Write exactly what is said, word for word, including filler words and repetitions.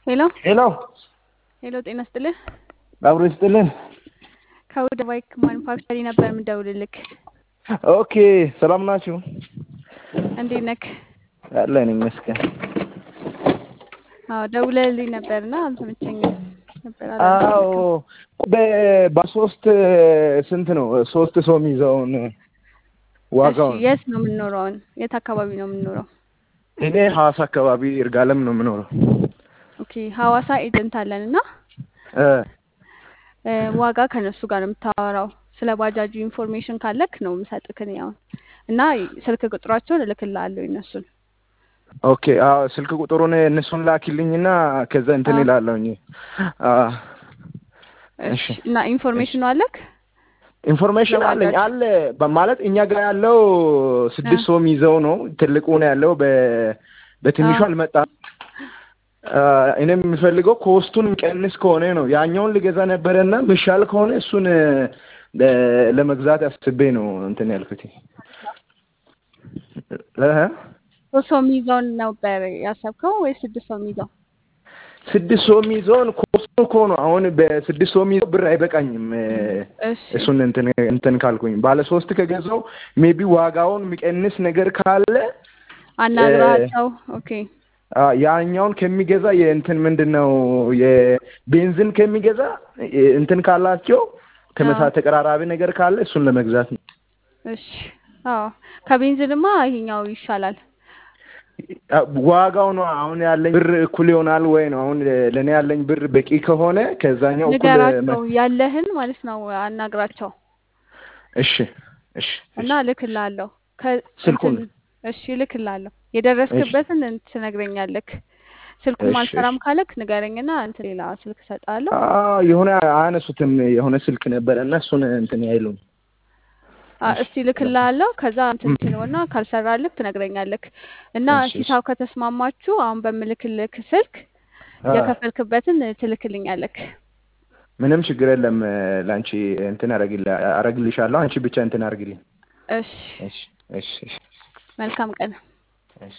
ሄሎ ሄሎ ሄሎ ጤና ይስጥልህ። አብሮ ይስጥልን። ከወደ ባይክ ማኑፋክቸሪ ነበር የምደውልልክ። ኦኬ ሰላም ናችሁ? እንዴት ነክ? አለን ይመስገን። አዎ ደውለልኝ ነበርና አልተመቸኝም ነበር አዎ አላነሳልክም። በሶስት ስንት ነው ሶስት ሰው የሚይዘውን እሺ ዋጋውን? የት ነው የምንኖረው? አሁን የት አካባቢ ነው የምንኖረው? እኔ ሐዋሳ አካባቢ ይርጋለም ነው የምኖረው። ኦኬ ሐዋሳ ኤጀንት አለንና እ ዋጋ ከነሱ ጋር ነው የምታወራው። ስለ ባጃጁ ኢንፎርሜሽን ካለክ ነው የምሰጥክ እኔ አሁን እና ስልክ ቁጥራቸውን እልክልሃለሁ እነሱን። ኦኬ አዎ ስልክ ቁጥሩን እነሱን ላኪልኝና ከዛ እንትን አዎ ይላለሁኝ። አ እሺ እሺ እና እሺ ኢንፎርሜሽኑ አለክ ስለ ኢንፎርሜሽን አለኝ ባጃጁ? አለ በማለት እኛ ጋር ያለው እ ስድስት ሰው የሚይዘው ነው። ትልቁ ነው ያለው በ በትንሹ አዎ አልመጣም። እኔም የምፈልገው ኮስቱን ቀንስ ከሆነ ነው። ያኛውን ልገዛ ነበረና ምሻል ከሆነ እሱን ለመግዛት አስቤ ነው እንትን ያልኩት። እህ ሶስት ሰው የሚይዘውን ነበር ያሰብከው ወይስ ስድስት ሰው የሚይዘው? ስድስት ሰው የሚይዘውን ኮስቱ እኮ ነው። አሁን በስድስት ሰው የሚይዘው ብር አይበቃኝም። እሺ እሱን እንትን እንትን ካልኩኝ ባለ ሶስት ከገዛው ሜቢ ዋጋውን የሚቀንስ ነገር ካለ አናግራቸው። ኦኬ ያኛውን ከሚገዛ የእንትን ምንድነው የቤንዚን ከሚገዛ እንትን ካላቸው አዎ ተመሳሳይ ተቀራራቢ ነገር ካለ እሱን ለመግዛት ነው። እሺ አዎ ከቤንዚንማ ይሄኛው ይሻላል። ዋጋው ነው አሁን ያለኝ ብር እኩል ይሆናል ወይ ነው? አሁን ለኔ ያለኝ ብር በቂ ከሆነ ከዛኛው እኩል ንገራቸው ያለህን ማለት ነው አናግራቸው እሺ እሺ እና እልክልሃለሁ። ስልኩን ከእንትን እሺ እልክልሃለሁ። እሺ የደረስክበትን ትነግረኛለክ። ስልኩም እሺ አልሰራም እሺ ካለክ ንገረኝና እንትን ሌላ ስልክ እሰጥሃለሁ። አዎ የሆነ አያነሱትም የሆነ ስልክ ነበረ እና እሱን እንትን አይሉም። አ እሺ እስቲ እልክልሃለሁ። ከዛ እንትን ትለውና ካልሰራልክ ትነግረኛለክ እና እሺ እሺ ሂሳብ ከተስማማችሁ አሁን በምልክልክ ስልክ አ የከፈልክበትን ትልክልኛለክ። ምንም ችግር የለም። ላንቺ እንትን አረግልሽ አረግልሻለሁ። አንቺ ብቻ እንትን አርግልኝ። እሺ እሺ እሺ እሺ መልካም ቀን። እሺ